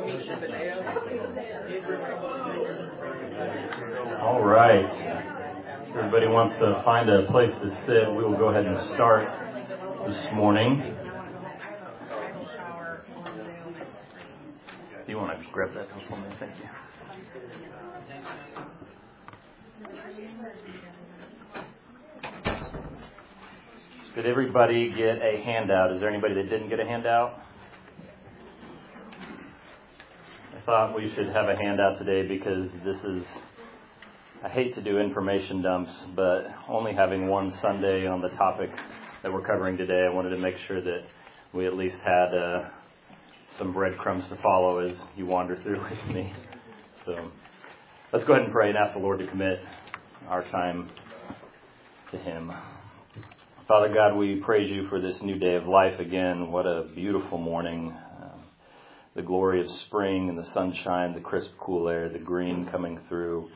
All right. Everybody wants to find a place to sit. We will go ahead and start this morning. Do you want to grab that for me? Thank you. Did everybody get a handout? Is there anybody that didn't get a handout? I thought we should have a handout today because I hate to do information dumps, but only having one Sunday on the topic that we're covering today, I wanted to make sure that we at least had some breadcrumbs to follow as you wander through with me. So let's go ahead and pray and ask the Lord to commit our time to Him. Father God, we praise you for this new day of life again. What a beautiful morning. The glory of spring and the sunshine, the crisp, cool air, the green coming through.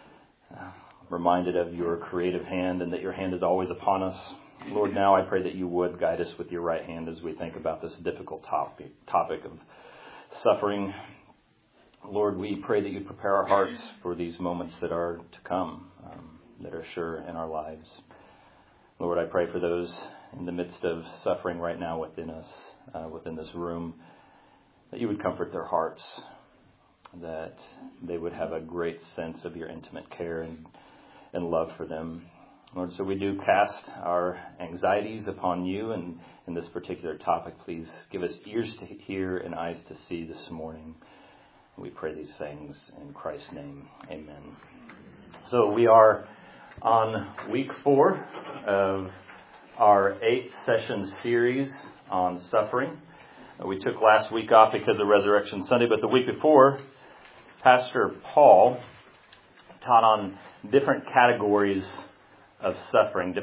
Reminded of your creative hand and that your hand is always upon us. Lord, now I pray that you would guide us with your right hand as we think about this difficult topic of suffering. Lord, we pray that you prepare our hearts for these moments that are to come, that are sure in our lives. Lord, I pray for those in the midst of suffering right now within us, within this room, that you would comfort their hearts, that they would have a great sense of your intimate care and love for them. Lord, so we do cast our anxieties upon you, and in this particular topic, please give us ears to hear and eyes to see this morning. We pray these things in Christ's name. Amen. So we are on week 4 of our 8-session series on suffering. We took last week off because of Resurrection Sunday, but the week before, Pastor Paul taught on different categories of suffering.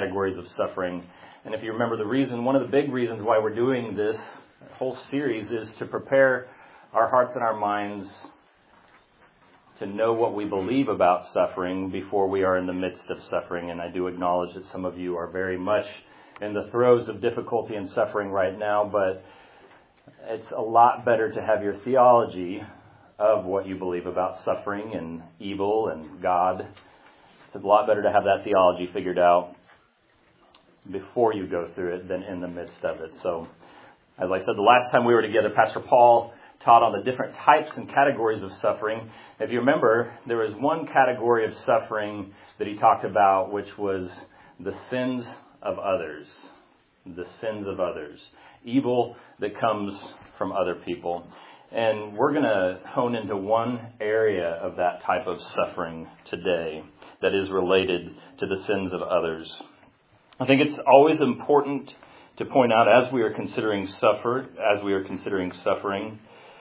And if you remember one of the big reasons why we're doing this whole series is to prepare our hearts and our minds to know what we believe about suffering before we are in the midst of suffering. And I do acknowledge that some of you are very much in the throes of difficulty and suffering right now, but it's a lot better to have your theology of what you believe about suffering and evil and God. It's a lot better to have that theology figured out before you go through it than in the midst of it. So, as I said, the last time we were together, Pastor Paul taught on the different types and categories of suffering. If you remember, there was one category of suffering that he talked about, which was the sins of others. The sins of others. Evil that comes from other people. And we're going to hone into one area of that type of suffering today that is related to the sins of others. I think it's always important to point out as we are considering suffering,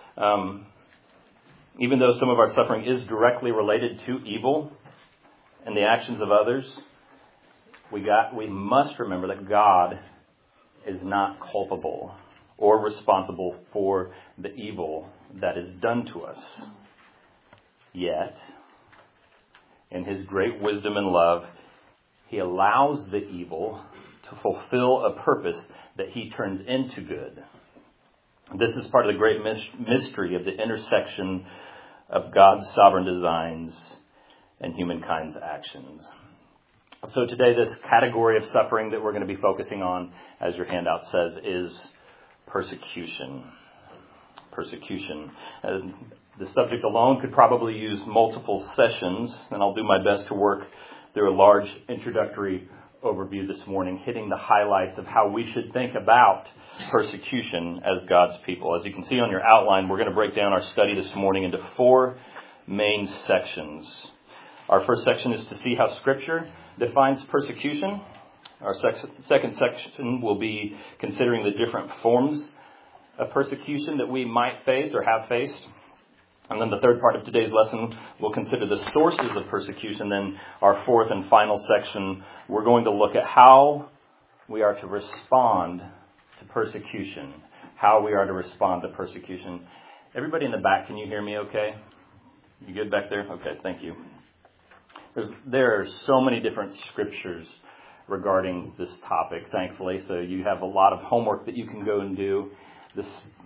even though some of our suffering is directly related to evil and the actions of others, we must remember that God is not culpable or responsible for the evil that is done to us. Yet, in His great wisdom and love, He allows the evil to fulfill a purpose that He turns into good. This is part of the great mystery of the intersection of God's sovereign designs and humankind's actions. So today, this category of suffering that we're going to be focusing on, as your handout says, is persecution. Persecution. The subject alone could probably use multiple sessions, and I'll do my best to work through a large introductory overview this morning, hitting the highlights of how we should think about persecution as God's people. As you can see on your outline, we're going to break down our study this morning into 4 main sections. Our first section is to see how Scripture defines persecution. Our second section will be considering the different forms of persecution that we might face or have faced. And then the third part of today's lesson, we'll consider the sources of persecution. Then our fourth and final section, we're going to look at how we are to respond to persecution. How we are to respond to persecution. Everybody in the back, can you hear me okay? You good back there? Okay, thank you. There are so many different scriptures regarding this topic, thankfully. So you have a lot of homework that you can go and do.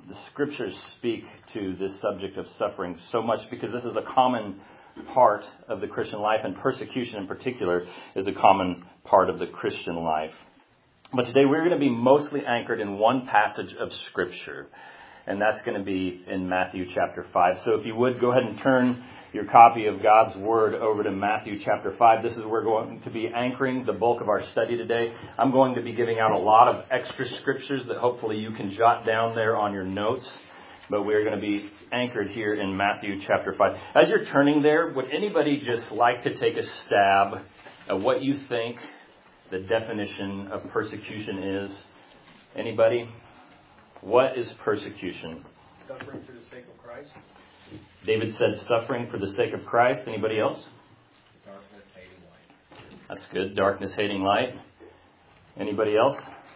the scriptures speak to this subject of suffering so much because this is a common part of the Christian life, and persecution in particular is a common part of the Christian life. But today we're going to be mostly anchored in one passage of Scripture, and that's going to be in Matthew chapter 5. So if you would, go ahead and turn your copy of God's Word over to Matthew chapter 5. This is where we're going to be anchoring the bulk of our study today. I'm going to be giving out a lot of extra scriptures that hopefully you can jot down there on your notes. But we're going to be anchored here in Matthew chapter 5. As you're turning there, would anybody just like to take a stab at what you think the definition of persecution is? Anybody? What is persecution? Suffering for the sake of Christ. David said suffering for the sake of Christ. Anybody else? Darkness, hating light. That's good. Darkness, hating light. Anybody else?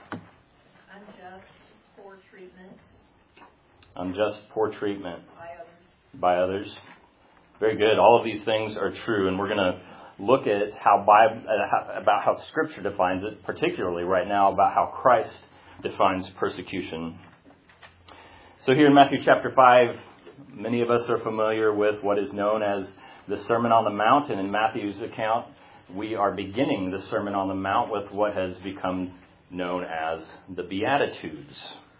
Unjust, poor treatment. Unjust, poor treatment By others. Very good. All of these things are true, and we're going to look at about how Scripture defines it, particularly right now about how Christ defines persecution. So here in Matthew chapter 5, many of us are familiar with what is known as the Sermon on the Mount, and in Matthew's account, we are beginning the Sermon on the Mount with what has become known as the Beatitudes.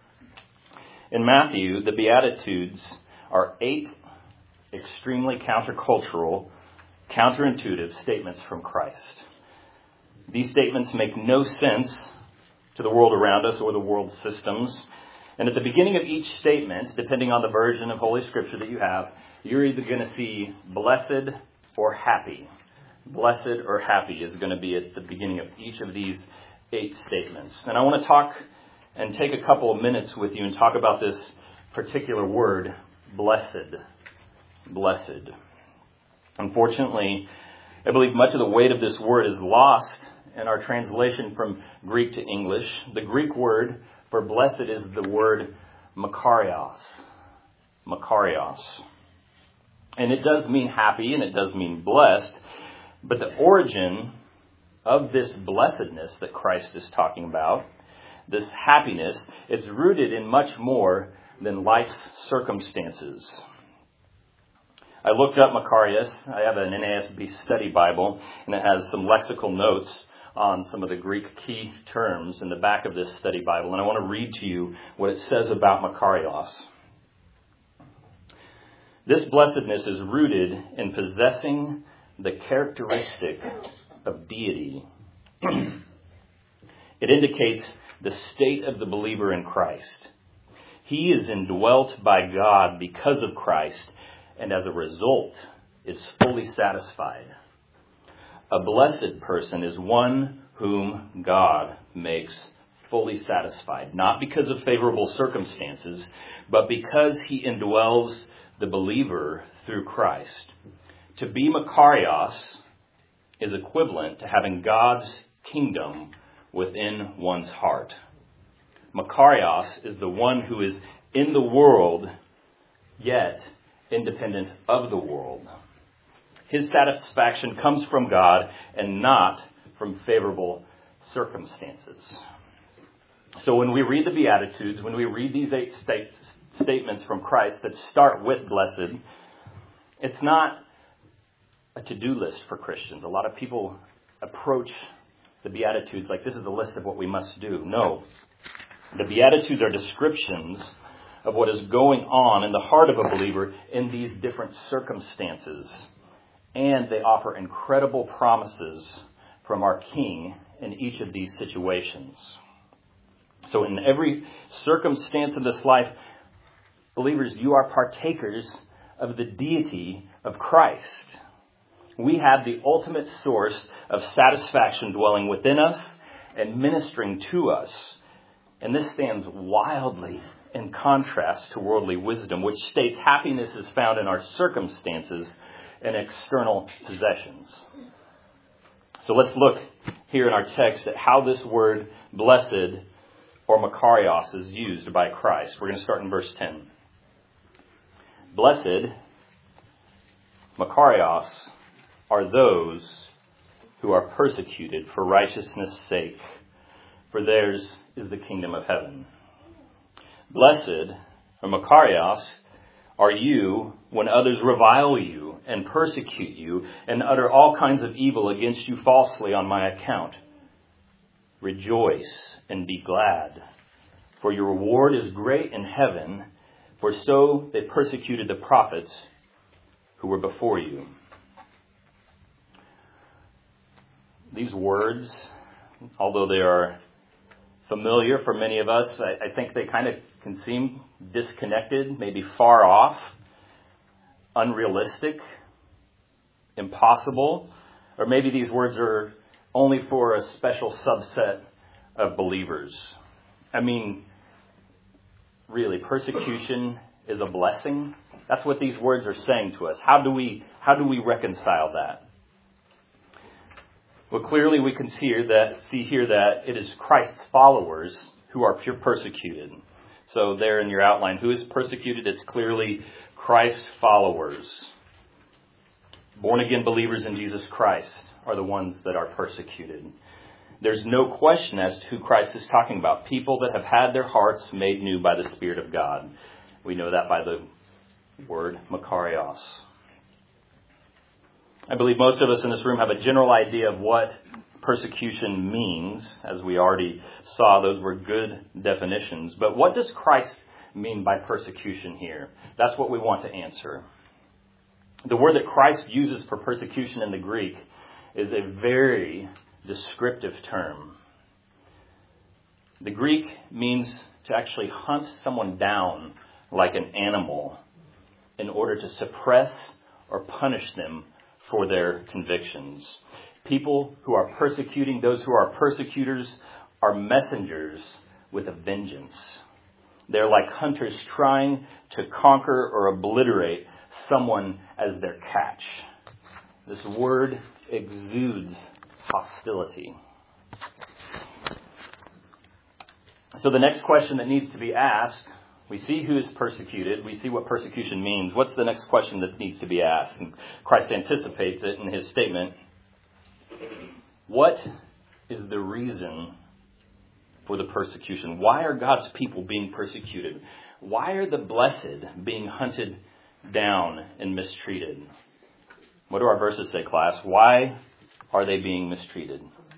In Matthew, the Beatitudes are 8 extremely countercultural, counterintuitive statements from Christ. These statements make no sense to the world around us or the world systems. And at the beginning of each statement, depending on the version of Holy Scripture that you have, you're either going to see blessed or happy. Blessed or happy is going to be at the beginning of each of these 8 statements. And I want to talk and take a couple of minutes with you and talk about this particular word, blessed. Blessed. Unfortunately, I believe much of the weight of this word is lost in our translation from Greek to English. The Greek word for blessed is the word makarios. Makarios. And it does mean happy and it does mean blessed, but the origin of this blessedness that Christ is talking about, this happiness, it's rooted in much more than life's circumstances. I looked up Makarios. I have an NASB study Bible, and it has some lexical notes on some of the Greek key terms in the back of this study Bible, and I want to read to you what it says about Makarios. This blessedness is rooted in possessing the characteristic of deity. It indicates the state of the believer in Christ. He is indwelt by God because of Christ, and as a result is fully satisfied. A blessed person is one whom God makes fully satisfied, not because of favorable circumstances, but because he indwells the believer through Christ. To be Makarios is equivalent to having God's kingdom within one's heart. Makarios is the one who is in the world, yet independent of the world. His satisfaction comes from God and not from favorable circumstances. So when we read the Beatitudes, when we read these 8 statements from Christ that start with blessed, it's not a to-do list for Christians. A lot of people approach the Beatitudes like this is a list of what we must do. No. The Beatitudes are descriptions of what is going on in the heart of a believer in these different circumstances. And they offer incredible promises from our King in each of these situations. So in every circumstance of this life, believers, you are partakers of the deity of Christ. We have the ultimate source of satisfaction dwelling within us and ministering to us. And this stands wildly in contrast to worldly wisdom, which states happiness is found in our circumstances and external possessions. So let's look here in our text at how this word blessed or Makarios is used by Christ. We're going to start in verse 10. Blessed, Makarios, are those who are persecuted for righteousness' sake, for theirs is the kingdom of heaven. Blessed or Makarios, are you when others revile you and persecute you and utter all kinds of evil against you falsely on my account. Rejoice and be glad, for your reward is great in heaven, for so they persecuted the prophets who were before you. These words, although they are familiar for many of us, I think they kind of can seem disconnected, maybe far off, unrealistic, impossible, or maybe these words are only for a special subset of believers. I mean, really, persecution is a blessing. That's what these words are saying to us. How do we reconcile that? Well, clearly we can see here that it is Christ's followers who are persecuted. So there in your outline, who is persecuted? It's clearly Christ's followers. Born-again believers in Jesus Christ are the ones that are persecuted. There's no question as to who Christ is talking about. People that have had their hearts made new by the Spirit of God. We know that by the word Makarios. I believe most of us in this room have a general idea of what persecution means. As we already saw, those were good definitions. But what does Christ mean by persecution here? That's what we want to answer. The word that Christ uses for persecution in the Greek is a very descriptive term. The Greek means to actually hunt someone down like an animal in order to suppress or punish them for their convictions. People who are persecuting, those who are persecutors, are messengers with a vengeance. They're like hunters trying to conquer or obliterate someone as their catch. This word exudes hostility. So the next question that needs to be asked, we see who is persecuted. We see what persecution means. What's the next question that needs to be asked? And Christ anticipates it in his statement. What is the reason for the persecution? Why are God's people being persecuted? Why are the blessed being hunted down and mistreated? What do our verses say, class? Why are they being mistreated?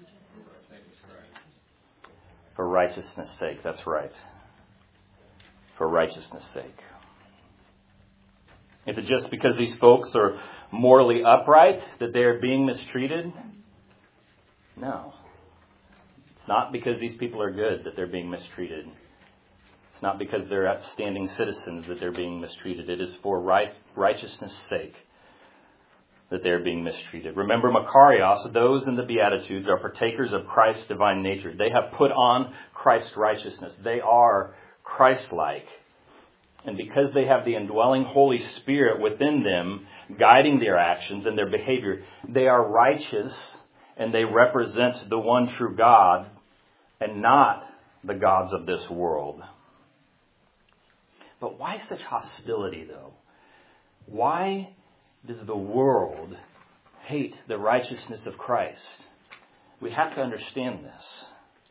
For righteousness' sake. That's right. For righteousness' sake. Is it just because these folks are morally upright that they are being mistreated? No. It's not because these people are good that they're being mistreated. It's not because they're upstanding citizens that they're being mistreated. It is for righteousness' sake that they're being mistreated. Remember, Makarios, those in the Beatitudes, are partakers of Christ's divine nature. They have put on Christ's righteousness. They are Christ-like. And because they have the indwelling Holy Spirit within them, guiding their actions and their behavior, they are righteous and they represent the one true God and not the gods of this world. But why such hostility, though? Why does the world hate the righteousness of Christ? We have to understand this.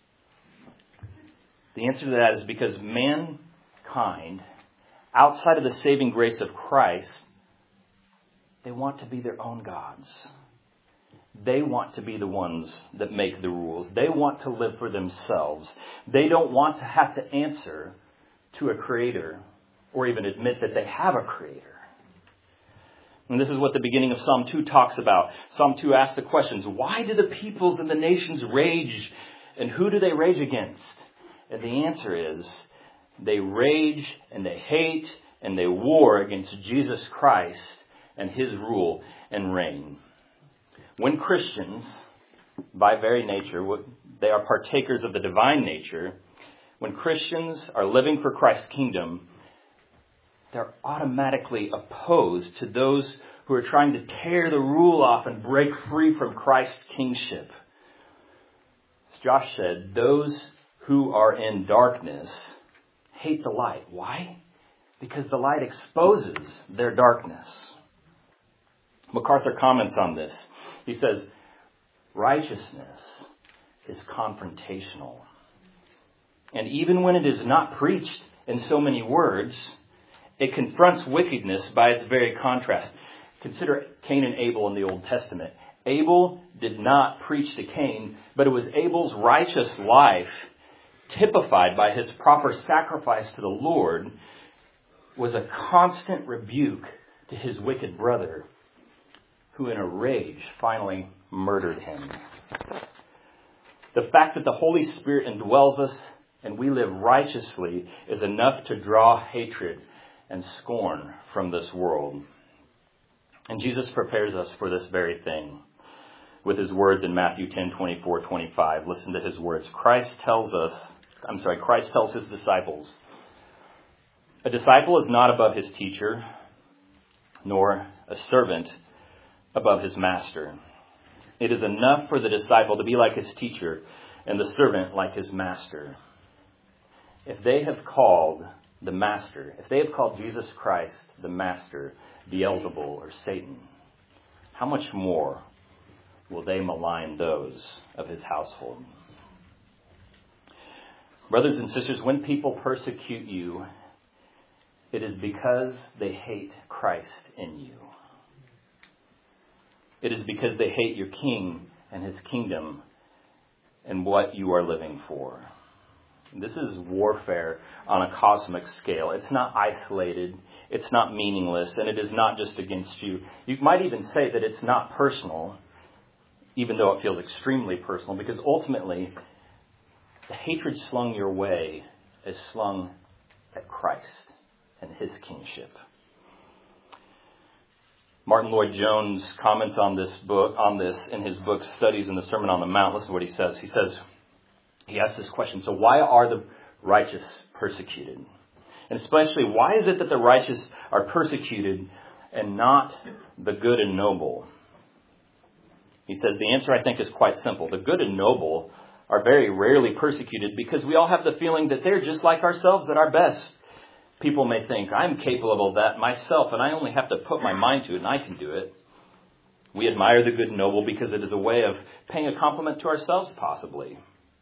The answer to that is because mankind, outside of the saving grace of Christ, they want to be their own gods. They want to be the ones that make the rules. They want to live for themselves. They don't want to have to answer to a creator or even admit that they have a creator. And this is what the beginning of Psalm 2 talks about. Psalm 2 asks the questions, why do the peoples and the nations rage? And who do they rage against? And the answer is, they rage and they hate and they war against Jesus Christ and his rule and reign. When Christians, by very nature, they are partakers of the divine nature, when Christians are living for Christ's kingdom, they're automatically opposed to those who are trying to tear the rule off and break free from Christ's kingship. As Josh said, those who are in darkness hate the light. Why? Because the light exposes their darkness. MacArthur comments on this. He says, righteousness is confrontational. And even when it is not preached in so many words, It confronts wickedness by its very contrast. Consider Cain and Abel in the Old Testament. Abel did not preach to Cain, but it was Abel's righteous life, typified by his proper sacrifice to the Lord, was a constant rebuke to his wicked brother, who in a rage finally murdered him. The fact that the Holy Spirit indwells us and we live righteously is enough to draw hatred and scorn from this world. And Jesus prepares us for this very thing with his words in Matthew 10:24-25. Listen to his words. Christ tells his disciples, a disciple is not above his teacher, nor a servant above his master. It is enough for the disciple to be like his teacher and the servant like his master. If they have called the master, if they have called Jesus Christ the master, Beelzebul or Satan, how much more will they malign those of his household? Brothers and sisters, when people persecute you, it is because they hate Christ in you. It is because they hate your king and his kingdom and what you are living for. This is warfare on a cosmic scale. It's not isolated. It's not meaningless. And it is not just against you. You might even say that it's not personal, even though it feels extremely personal, because ultimately the hatred slung your way is slung at Christ and his kingship. Martin Lloyd-Jones comments on this in his book, Studies in the Sermon on the Mount. Listen to what he says. He asks this question, so why are the righteous persecuted? And especially, why is it that the righteous are persecuted and not the good and noble? He says the answer, I think, is quite simple. The good and noble are very rarely persecuted because we all have the feeling that they're just like ourselves at our best. People may think, I'm capable of that myself, and I only have to put my mind to it, and I can do it. We admire the good and noble because it is a way of paying a compliment to ourselves, possibly.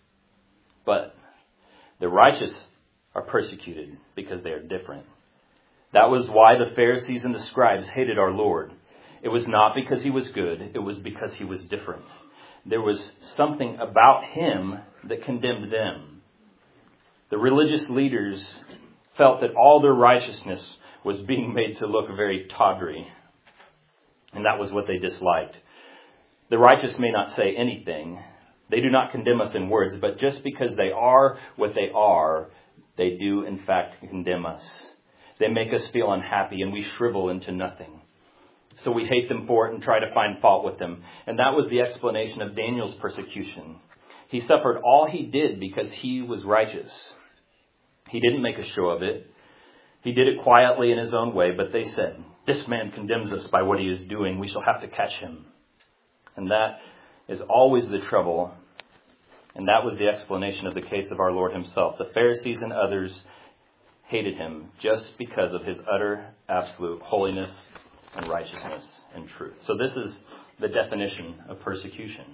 But the righteous are persecuted because they are different. That was why the Pharisees and the scribes hated our Lord. It was not because he was good. It was because he was different. There was something about him that condemned them. The religious leaders felt that all their righteousness was being made to look very tawdry. And that was what they disliked. The righteous may not say anything. They do not condemn us in words, but just because they are what they are, they do in fact condemn us. They make us feel unhappy and we shrivel into nothing. So we hate them for it and try to find fault with them. And that was the explanation of Daniel's persecution. He suffered all he did because he was righteous. He didn't make a show of it. He did it quietly in his own way, but they said, this man condemns us by what he is doing. We shall have to catch him. And that is always the trouble. And that was the explanation of the case of our Lord himself. The Pharisees and others hated him just because of his utter, absolute holiness and righteousness and truth. So this is the definition of persecution.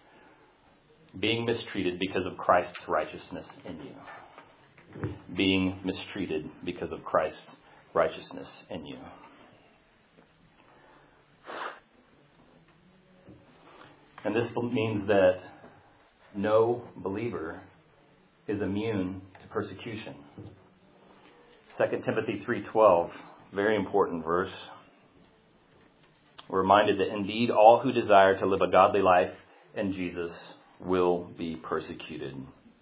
Being mistreated because of Christ's righteousness in you. Being mistreated because of Christ's righteousness in you. And this means that no believer is immune to persecution. 2 Timothy 3:12, very important verse. We're reminded that indeed all who desire to live a godly life in Jesus will be persecuted.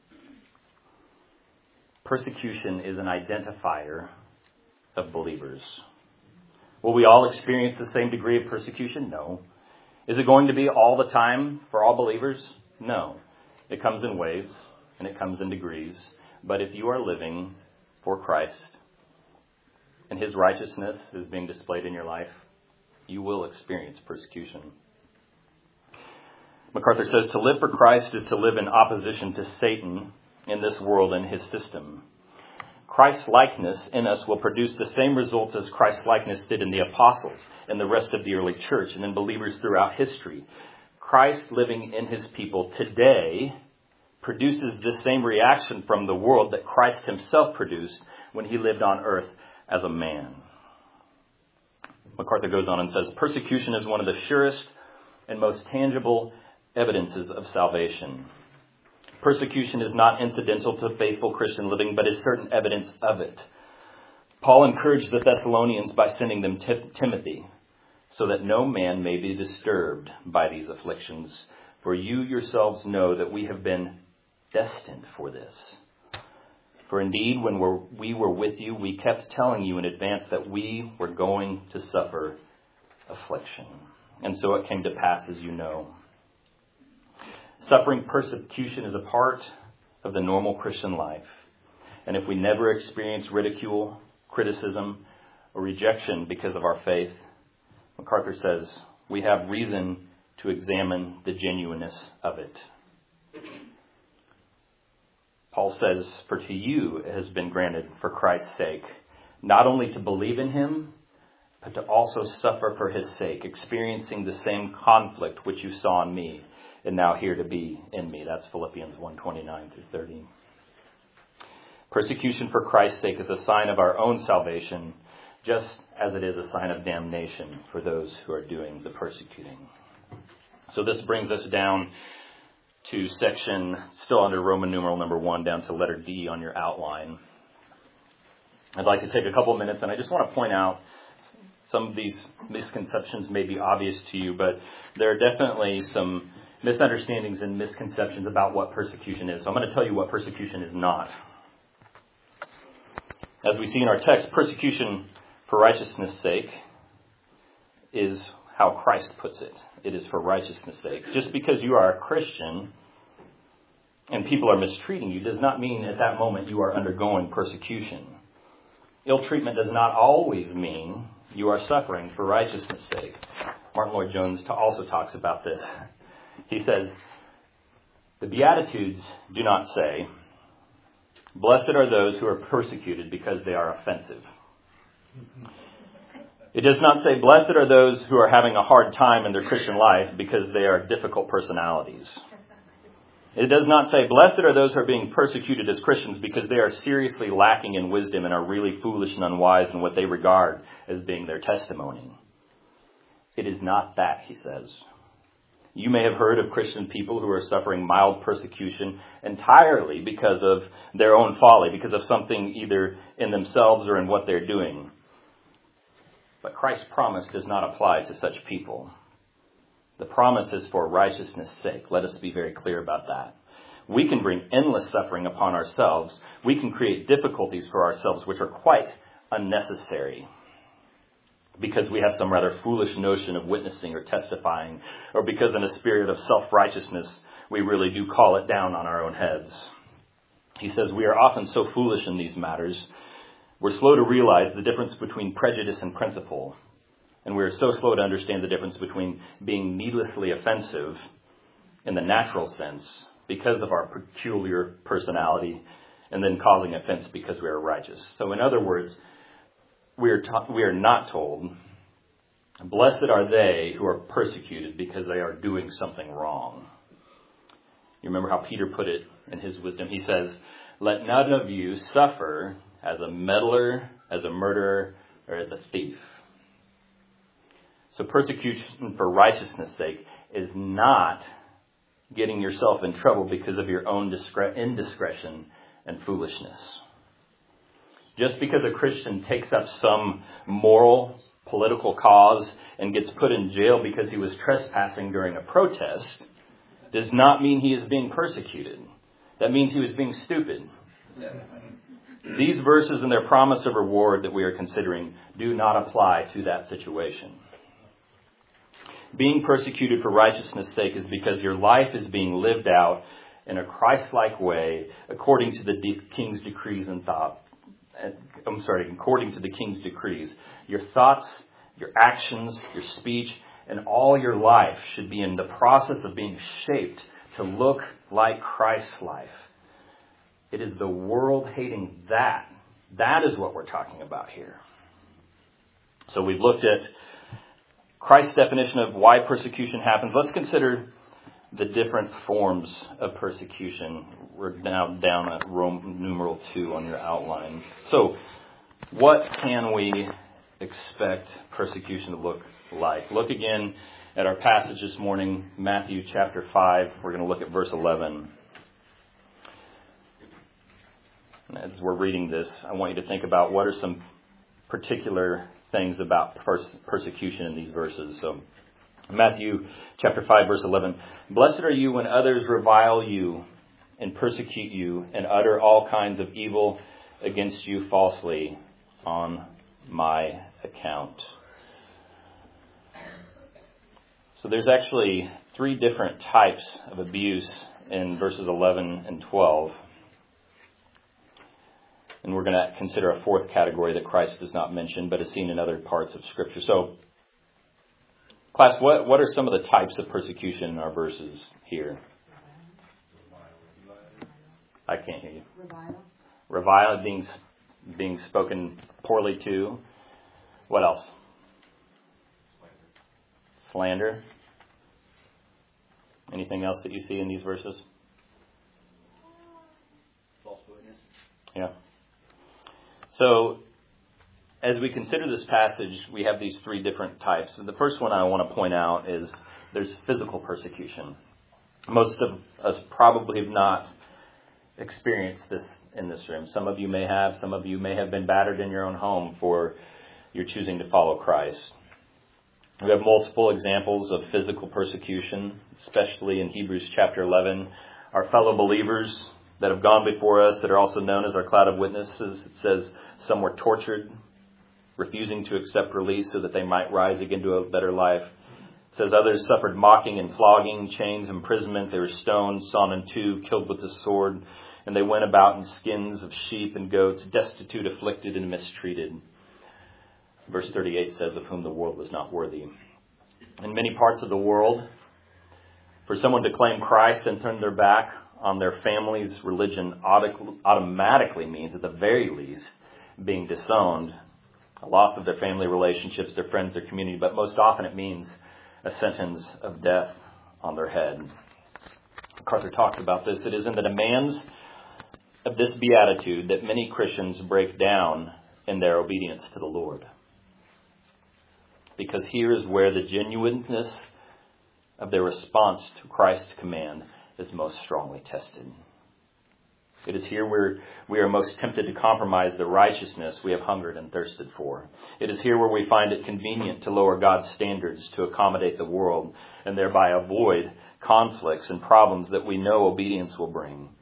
Persecution is an identifier of believers. Will we all experience the same degree of persecution? No. Is it going to be all the time for all believers? No. It comes in waves and it comes in degrees. But if you are living for Christ and his righteousness is being displayed in your life, you will experience persecution. MacArthur says, to live for Christ is to live in opposition to Satan in this world and his system. Christ-likeness in us will produce the same results as Christ-likeness did in the apostles and the rest of the early church and in believers throughout history. Christ living in his people today produces the same reaction from the world that Christ himself produced when he lived on earth as a man. MacArthur goes on and says, persecution is one of the surest and most tangible evidences of salvation. Persecution is not incidental to faithful Christian living, but is certain evidence of it. Paul encouraged the Thessalonians by sending them Timothy, so that no man may be disturbed by these afflictions. For you yourselves know that we have been destined for this. For indeed, when we were with you, we kept telling you in advance that we were going to suffer affliction. And so it came to pass, as you know. Suffering persecution is a part of the normal Christian life. And if we never experience ridicule, criticism, or rejection because of our faith, MacArthur says, we have reason to examine the genuineness of it. Paul says, for to you it has been granted for Christ's sake, not only to believe in him, but to also suffer for his sake, experiencing the same conflict which you saw in me, and now here to be in me. That's Philippians 1:29 through 30. Persecution for Christ's sake is a sign of our own salvation, just as it is a sign of damnation for those who are doing the persecuting. So this brings us down to section, still under Roman numeral number 1, down to letter D on your outline. I'd like to take a couple of minutes, and I just want to point out some of these misconceptions may be obvious to you, but there are definitely some misunderstandings and misconceptions about what persecution is. So I'm going to tell you what persecution is not. As we see in our text, persecution for righteousness' sake is how Christ puts it. It is for righteousness' sake. Just because you are a Christian and people are mistreating you does not mean at that moment you are undergoing persecution. Ill treatment does not always mean you are suffering for righteousness' sake. Martin Lloyd-Jones also talks about this. He says, the Beatitudes do not say, blessed are those who are persecuted because they are offensive. It does not say, blessed are those who are having a hard time in their Christian life because they are difficult personalities. It does not say, blessed are those who are being persecuted as Christians because they are seriously lacking in wisdom and are really foolish and unwise in what they regard as being their testimony. It is not that, he says. You may have heard of Christian people who are suffering mild persecution entirely because of their own folly, because of something either in themselves or in what they're doing. But Christ's promise does not apply to such people. The promise is for righteousness' sake. Let us be very clear about that. We can bring endless suffering upon ourselves. We can create difficulties for ourselves which are quite unnecessary because we have some rather foolish notion of witnessing or testifying, or because in a spirit of self-righteousness we really do call it down on our own heads. He says we are often so foolish in these matters. We're slow to realize the difference between prejudice and principle. And we're so slow to understand the difference between being needlessly offensive in the natural sense because of our peculiar personality and then causing offense because we are righteous. So in other words, we are not told, blessed are they who are persecuted because they are doing something wrong. You remember how Peter put it in his wisdom. He says, let none of you suffer as a meddler, as a murderer, or as a thief. So persecution for righteousness' sake is not getting yourself in trouble because of your own indiscretion and foolishness. Just because a Christian takes up some moral, political cause and gets put in jail because he was trespassing during a protest does not mean he is being persecuted. That means he was being stupid. These verses and their promise of reward that we are considering do not apply to that situation. Being persecuted for righteousness' sake is because your life is being lived out in a Christ-like way according to the king's decrees and thought. According to the king's decrees. Your thoughts, your actions, your speech, and all your life should be in the process of being shaped to look like Christ's life. It is the world hating that. That is what we're talking about here. So we've looked at Christ's definition of why persecution happens. Let's consider the different forms of persecution. We're now down at Roman numeral 2 on your outline. So What can we expect persecution to look like? Look again at our passage this morning, Matthew chapter 5. We're going to look at verse 11. As we're reading this, I want you to think about what are some particular things about persecution in these verses. So, Matthew chapter 5, verse 11. Blessed are you when others revile you and persecute you and utter all kinds of evil against you falsely on my account. So there's actually 3 different types of abuse in verses 11 and 12. And we're going to consider a 4th category that Christ does not mention, but is seen in other parts of Scripture. So, class, what are some of the types of persecution in our verses here? I can't hear you. Revile, being spoken poorly to. What else? Slander. Anything else that you see in these verses? False witness. Yeah. So, as we consider this passage, we have these 3 different types. And the first one I want to point out is there's physical persecution. Most of us probably have not experienced this in this room. Some of you may have. Some of you may have been battered in your own home for your choosing to follow Christ. We have multiple examples of physical persecution, especially in Hebrews chapter 11. Our fellow believers that have gone before us, that are also known as our cloud of witnesses, it says some were tortured, refusing to accept release so that they might rise again to a better life. It says others suffered mocking and flogging, chains, imprisonment. They were stoned, sawn in two, killed with the sword. And they went about in skins of sheep and goats, destitute, afflicted, and mistreated. Verse 38 says, of whom the world was not worthy. In many parts of the world, for someone to claim Christ and turn their back on their family's religion automatically means, at the very least, being disowned, a loss of their family relationships, their friends, their community, but most often it means a sentence of death on their head. MacArthur talks about this. It is in the demands of this beatitude that many Christians break down in their obedience to the Lord. Because here is where the genuineness of their response to Christ's command is most strongly tested. It is here where we are most tempted to compromise the righteousness we have hungered and thirsted for. It is here where we find it convenient to lower God's standards to accommodate the world and thereby avoid conflicts and problems that we know obedience will bring.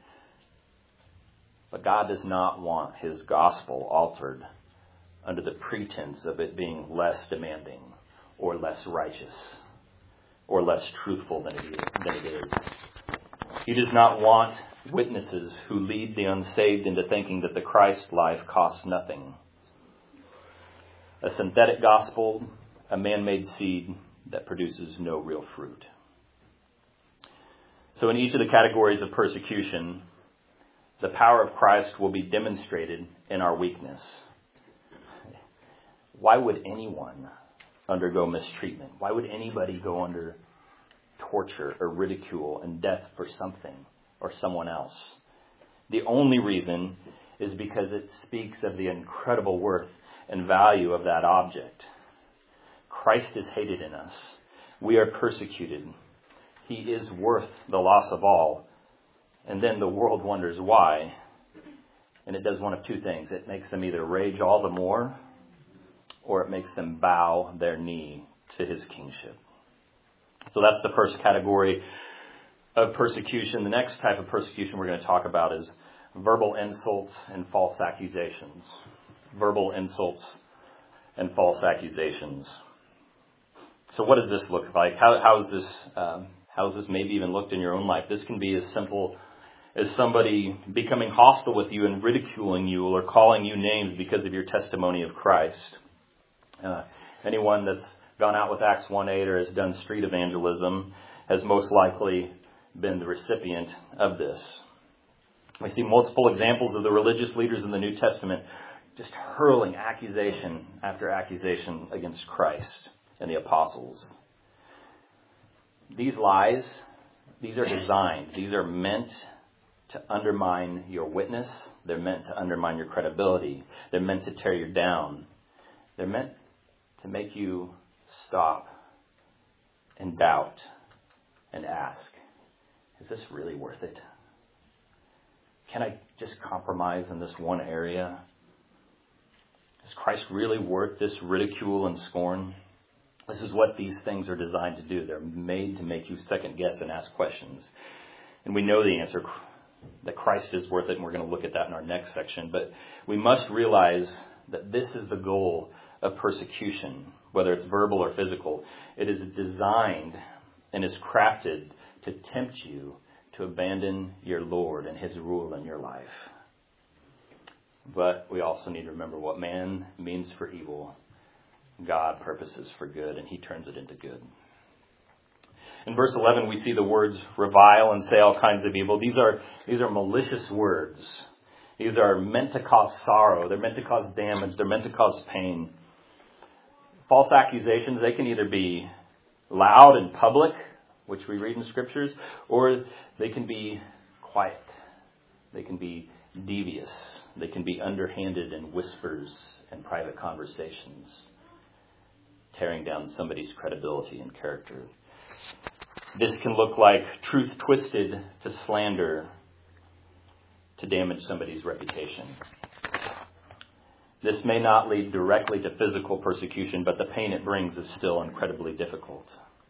But God does not want his gospel altered under the pretense of it being less demanding or less righteous or less truthful than it is. He does not want witnesses who lead the unsaved into thinking that the Christ life costs nothing. A synthetic gospel, a man-made seed that produces no real fruit. So in each of the categories of persecution, the power of Christ will be demonstrated in our weakness. Why would anyone undergo mistreatment? Why would anybody go under torture or ridicule and death for something or someone else? The only reason is because it speaks of the incredible worth and value of that object. Christ is hated in us. We are persecuted. He is worth the loss of all. And then the world wonders why. And it does one of two things. It makes them either rage all the more, or it makes them bow their knee to his kingship. So that's the first category of persecution. The next type of persecution we're going to talk about is verbal insults and false accusations. Verbal insults and false accusations. So what does this look like? How is this maybe even looked in your own life? This can be as simple as somebody becoming hostile with you and ridiculing you or calling you names because of your testimony of Christ. Anyone that's gone out with Acts 1:8 or has done street evangelism has most likely been the recipient of this. We see multiple examples of the religious leaders in the New Testament just hurling accusation after accusation against Christ and the apostles. These lies, these are designed, these are meant to undermine your witness. They're meant to undermine your credibility. They're meant to tear you down. They're meant to make you stop and doubt and ask, is this really worth it? Can I just compromise in this one area? Is Christ really worth this ridicule and scorn? This is what these things are designed to do. They're made to make you second guess and ask questions. And we know the answer, that Christ is worth it, and we're going to look at that in our next section. But we must realize that this is the goal of persecution, whether it's verbal or physical. It is designed and is crafted to tempt you to abandon your Lord and His rule in your life. But we also need to remember what man means for evil, God purposes for good, and He turns it into good. In verse 11, we see the words revile and say all kinds of evil. These are malicious words. These are meant to cause sorrow. They're meant to cause damage. They're meant to cause pain. False accusations, they can either be loud and public, which we read in scriptures, or they can be quiet. They can be devious. They can be underhanded in whispers and private conversations, tearing down somebody's credibility and character. This can look like truth twisted to slander, to damage somebody's reputation. This may not lead directly to physical persecution, but the pain it brings is still incredibly difficult.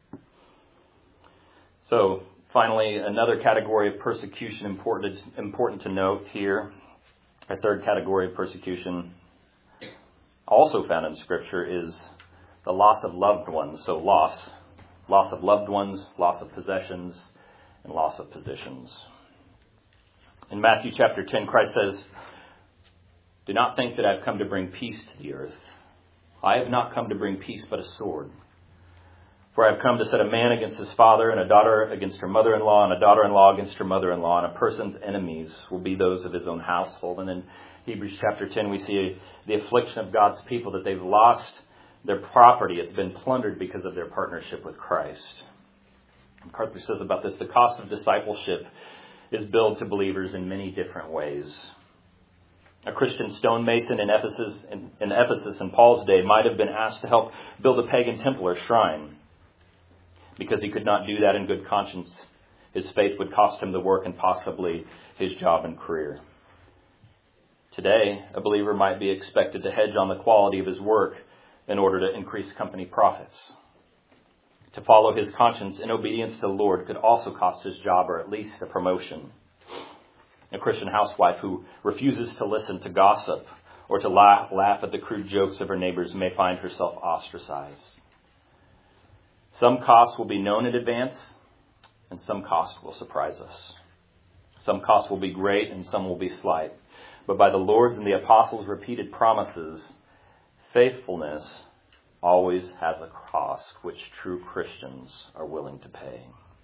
So, finally, another category of persecution important to note here. A third category of persecution, also found in Scripture, is the loss of loved ones. So loss of loved ones, loss of possessions, and loss of positions. In Matthew chapter 10, Christ says, "Do not think that I've come to bring peace to the earth. I have not come to bring peace but a sword. For I have come to set a man against his father, and a daughter against her mother-in-law, and a daughter-in-law against her mother-in-law, and a person's enemies will be those of his own household." And in Hebrews chapter 10, we see the affliction of God's people, that they've lost their property. It's been plundered because of their partnership with Christ. MacArthur says about this, the cost of discipleship is billed to believers in many different ways. A Christian stonemason in Ephesus in Paul's day might have been asked to help build a pagan temple or shrine. Because he could not do that in good conscience, his faith would cost him the work and possibly his job and career. Today, a believer might be expected to hedge on the quality of his work in order to increase company profits. To follow his conscience in obedience to the Lord could also cost his job or at least a promotion. A Christian housewife who refuses to listen to gossip or to laugh at the crude jokes of her neighbors may find herself ostracized. Some costs will be known in advance, and some costs will surprise us. Some costs will be great, and some will be slight. But by the Lord's and the apostles' repeated promises, faithfulness always has a cost which true Christians are willing to pay.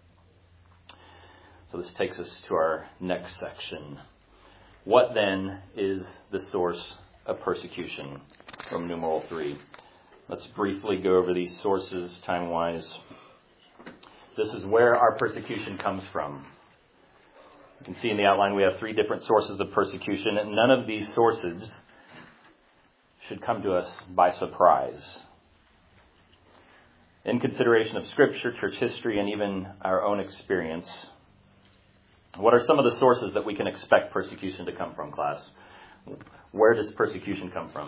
So this takes us to our next section. What then is the source of persecution? From numeral 3. Let's briefly go over these sources time-wise. This is where our persecution comes from. You can see in the outline we have 3 different sources of persecution, and none of these sources should come to us by surprise. In consideration of Scripture, church history, and even our own experience, what are some of the sources that we can expect persecution to come from, class? Where does persecution come from?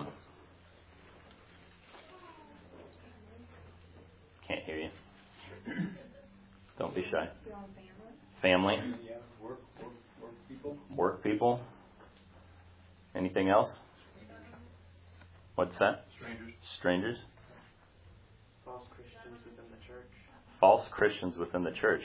Can't hear you. Don't be shy. Family. Yeah, work people. Work people. Anything else? What's that? Strangers. False Christians within the church. False Christians within the church.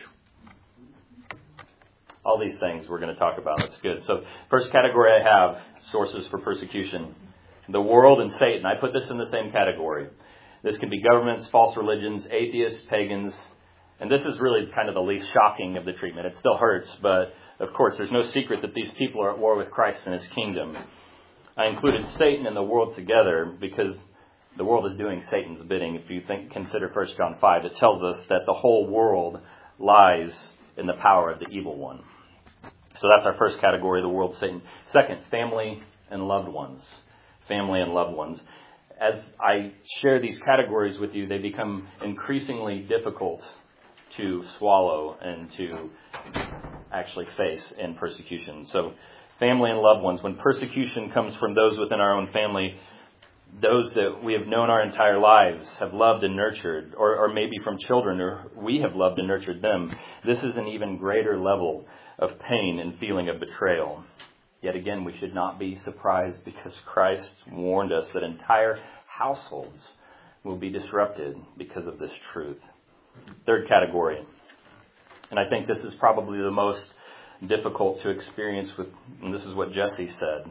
All these things we're going to talk about. That's good. So first category I have, sources for persecution. The world and Satan. I put this in the same category. This can be governments, false religions, atheists, pagans. And this is really kind of the least shocking of the treatment. It still hurts, but of course there's no secret that these people are at war with Christ and His kingdom. I included Satan and the world together because the world is doing Satan's bidding. If you consider 1 John 5, it tells us that the whole world lies in the power of the evil one. So that's our first category, the world, Satan. Second, family and loved ones. Family and loved ones. As I share these categories with you, they become increasingly difficult to swallow and to actually face in persecution. So family and loved ones. When persecution comes from those within our own family, those that we have known our entire lives, have loved and nurtured, or maybe from children, or we have loved and nurtured them, this is an even greater level of pain and feeling of betrayal. Yet again, we should not be surprised because Christ warned us that entire households will be disrupted because of this truth. Third category, and I think this is probably the most difficult to experience with, and this is what Jesse said.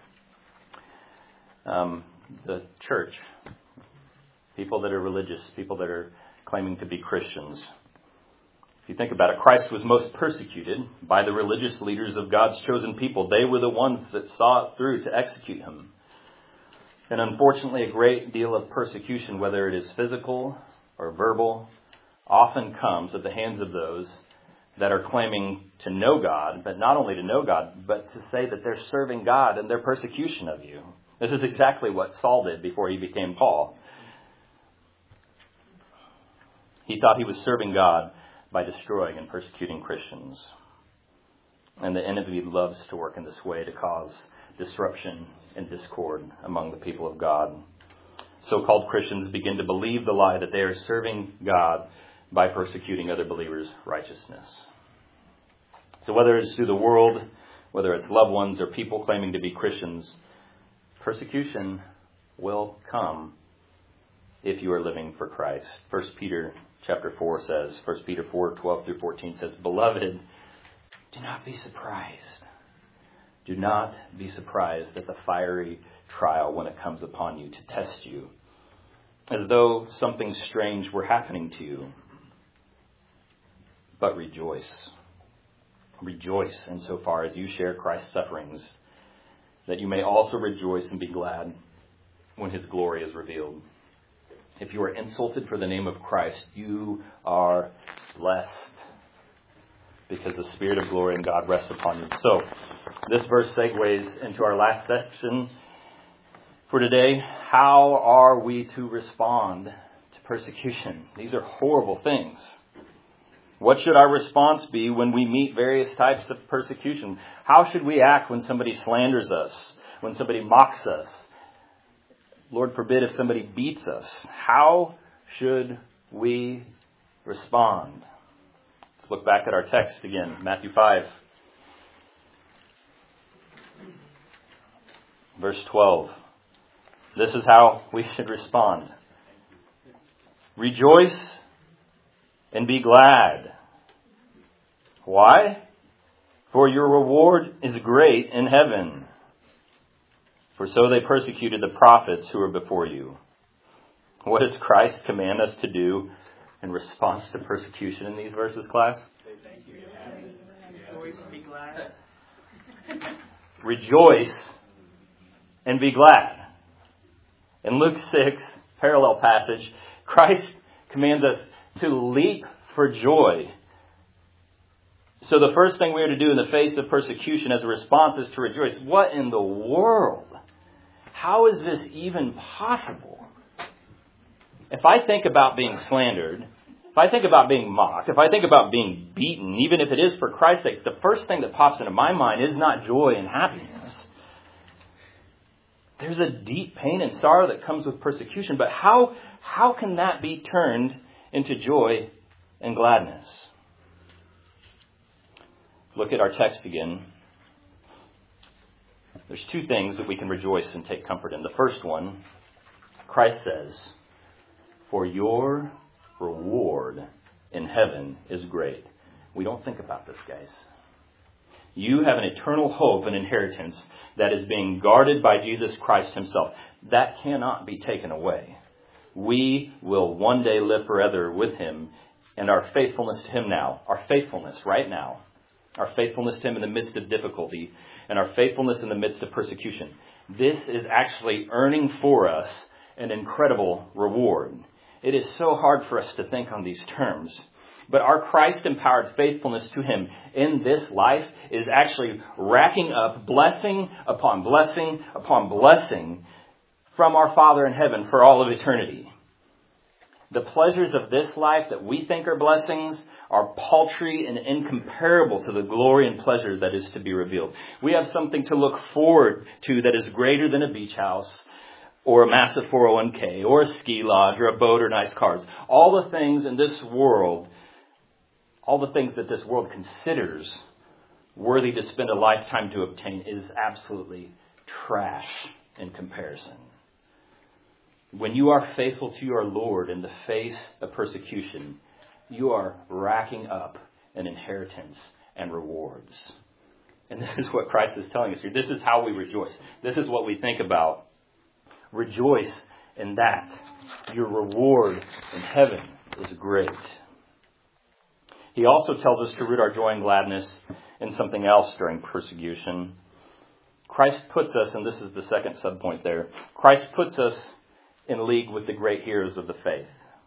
The church, people that are religious, people that are claiming to be Christians. If you think about it, Christ was most persecuted by the religious leaders of God's chosen people. They were the ones that saw it through to execute him. And unfortunately, a great deal of persecution, whether it is physical or verbal, often comes at the hands of those that are claiming to know God, but not only to know God, but to say that they're serving God in their persecution of you. This is exactly what Saul did before he became Paul. He thought he was serving God by destroying and persecuting Christians. And the enemy loves to work in this way to cause disruption and discord among the people of God. So-called Christians begin to believe the lie that they are serving God by persecuting other believers' righteousness. So whether it's through the world, whether it's loved ones or people claiming to be Christians, persecution will come if you are living for Christ. 1 Peter chapter 4 says, 1 Peter 4:12 through 14 says, "Beloved, do not be surprised. Do not be surprised at the fiery trial when it comes upon you to test you, as though something strange were happening to you. But rejoice. Rejoice insofar as you share Christ's sufferings, that you may also rejoice and be glad when his glory is revealed. If you are insulted for the name of Christ, you are blessed, because the Spirit of glory and God rests upon you." So, this verse segues into our last section for today. How are we to respond to persecution? These are horrible things. What should our response be when we meet various types of persecution? How should we act when somebody slanders us, when somebody mocks us? Lord forbid if somebody beats us. How should we respond? Let's look back at our text again, Matthew 5. Verse 12. This is how we should respond. "Rejoice and be glad." Why? "For your reward is great in heaven. For so they persecuted the prophets who were before you." What does Christ command us to do in response to persecution in these verses, class? Always be glad. Rejoice and be glad. In Luke 6, parallel passage, Christ commands us to leap for joy. So the first thing we are to do in the face of persecution as a response is to rejoice. What in the world? How is this even possible? If I think about being slandered, if I think about being mocked, if I think about being beaten, even if it is for Christ's sake, the first thing that pops into my mind is not joy and happiness. There's a deep pain and sorrow that comes with persecution, but how can that be turned into joy and gladness? Look at our text again. There's two things that we can rejoice and take comfort in. The first one, Christ says, "For your reward in heaven is great." We don't think about this, guys. You have an eternal hope and inheritance that is being guarded by Jesus Christ himself. That cannot be taken away. We will one day live forever with him, and our faithfulness to him now, our faithfulness right now, our faithfulness to him in the midst of difficulty, and our faithfulness in the midst of persecution. This is actually earning for us an incredible reward. It is so hard for us to think on these terms. But our Christ-empowered faithfulness to Him in this life is actually racking up blessing upon blessing upon blessing from our Father in heaven for all of eternity. The pleasures of this life that we think are blessings are paltry and incomparable to the glory and pleasure that is to be revealed. We have something to look forward to that is greater than a beach house or a massive 401k or a ski lodge or a boat or nice cars. All the things in this world, all the things that this world considers worthy to spend a lifetime to obtain is absolutely trash in comparison. When you are faithful to your Lord in the face of persecution, you are racking up an inheritance and rewards. And this is what Christ is telling us here. This is how we rejoice. This is what we think about. Rejoice in that. Your reward in heaven is great. He also tells us to root our joy and gladness in something else during persecution. Christ puts us, and this is the second subpoint there, Christ puts us in league with the great heroes of the faith.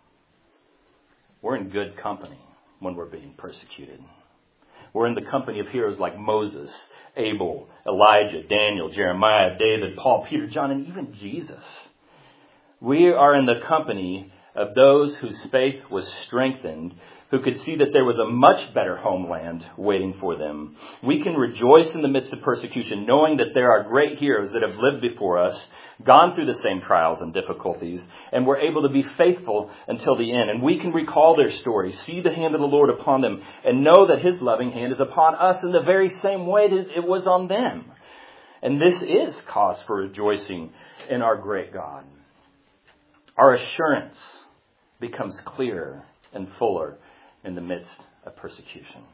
We're in good company when we're being persecuted. We're in the company of heroes like Moses, Abel, Elijah, Daniel, Jeremiah, David, Paul, Peter, John, and even Jesus. We are in the company of those whose faith was strengthened, who could see that there was a much better homeland waiting for them. We can rejoice in the midst of persecution, knowing that there are great heroes that have lived before us, gone through the same trials and difficulties, and were able to be faithful until the end. And we can recall their story, see the hand of the Lord upon them, and know that His loving hand is upon us in the very same way that it was on them. And this is cause for rejoicing in our great God. Our assurance becomes clearer and fuller in the midst of persecution.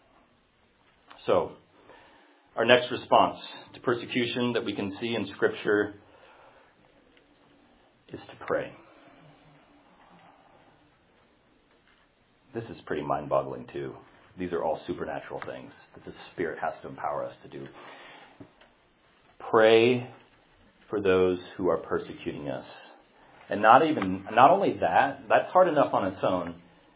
So, our next response to persecution that we can see in Scripture is to pray. This is pretty mind-boggling too. These are all supernatural things that the Spirit has to empower us to do. Pray for those who are persecuting us. And not only that, that's hard enough on its own.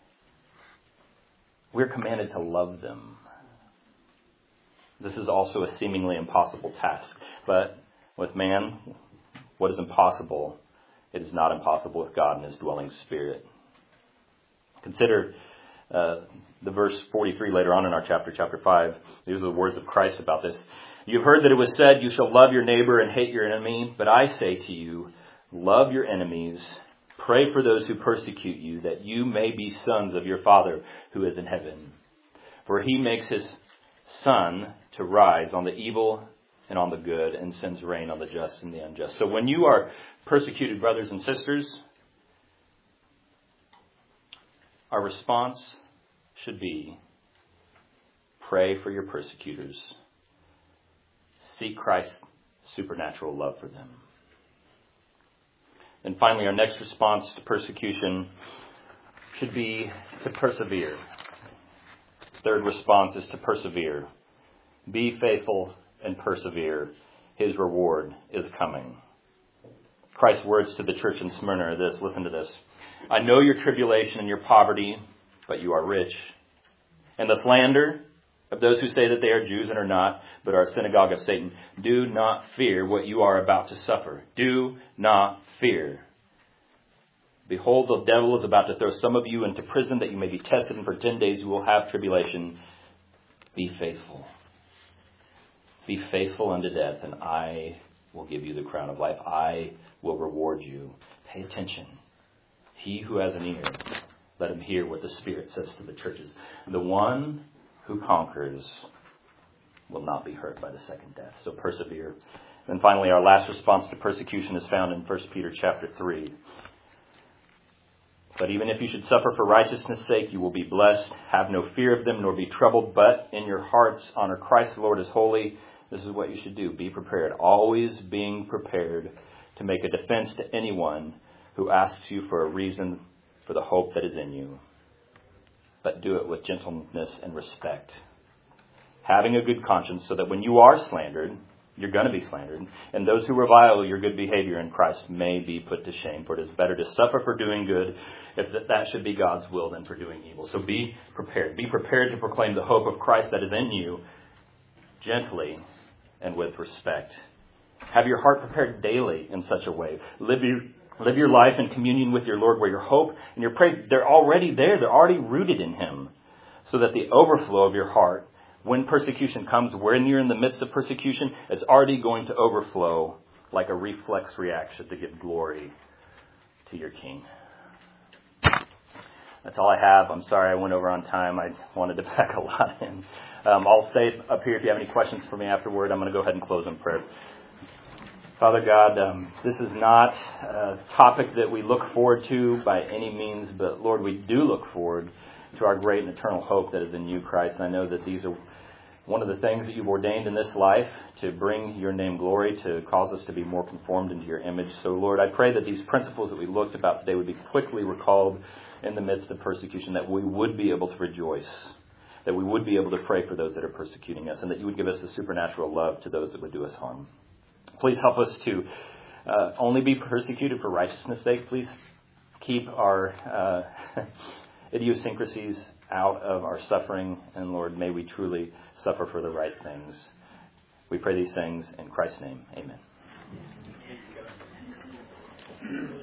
We're commanded to love them. This is also a seemingly impossible task. But with man, what is impossible, it is not impossible with God and His dwelling Spirit. Consider the verse 43 later on in our chapter 5. These are the words of Christ about this. You've heard that it was said, you shall love your neighbor and hate your enemy. But I say to you, love your enemies. Pray for those who persecute you, that you may be sons of your Father who is in heaven. For He makes His sun to rise on the evil and on the good, and sends rain on the just and the unjust. So when you are persecuted, brothers and sisters, our response should be, pray for your persecutors. Seek Christ's supernatural love for them. And finally, our next response to persecution should be to persevere. Third response is to persevere. Be faithful and persevere. His reward is coming. Christ's words to the church in Smyrna are this. Listen to this. I know your tribulation and your poverty, but you are rich. And the slander of those who say that they are Jews and are not, but are a synagogue of Satan. Do not fear what you are about to suffer. Do not fear. Behold, the devil is about to throw some of you into prison that you may be tested, and for 10 days you will have tribulation. Be faithful. Be faithful unto death, and I will give you the crown of life. I will reward you. Pay attention. He who has an ear, let him hear what the Spirit says to the churches. The one who conquers will not be hurt by the second death. So persevere. And finally, our last response to persecution is found in 1 Peter chapter 3. But even if you should suffer for righteousness' sake, you will be blessed. Have no fear of them, nor be troubled, but in your hearts honor Christ the Lord as holy. This is what you should do. Be prepared. Always being prepared to make a defense to anyone who asks you for a reason for the hope that is in you. But do it with gentleness and respect, having a good conscience, so that when you are slandered You're going to be slandered. And those who revile your good behavior in Christ may be put to shame. For it is better to suffer for doing good, if that should be God's will, than for doing evil. So be prepared. Be prepared to proclaim the hope of Christ that is in you, gently and with respect. Have your heart prepared daily in such a way. Live your life in communion with your Lord, where your hope and your praise, they're already there. They're already rooted in Him. So that the overflow of your heart, when persecution comes, when you're in the midst of persecution, it's already going to overflow like a reflex reaction to give glory to your King. That's all I have. I'm sorry I went over on time. I wanted to pack a lot in. I'll stay up here if you have any questions for me afterward. I'm going to go ahead and close in prayer. Father God, this is not a topic that we look forward to by any means, but Lord, we do look forward to our great and eternal hope that is in you, Christ. And I know that these are one of the things that you've ordained in this life to bring your name glory, to cause us to be more conformed into your image. So, Lord, I pray that these principles that we looked about today would be quickly recalled in the midst of persecution, that we would be able to rejoice, that we would be able to pray for those that are persecuting us, and that you would give us a supernatural love to those that would do us harm. Please help us to only be persecuted for righteousness' sake. Please keep our idiosyncrasies out of our suffering. And Lord, may we truly suffer for the right things. We pray these things in Christ's name. Amen.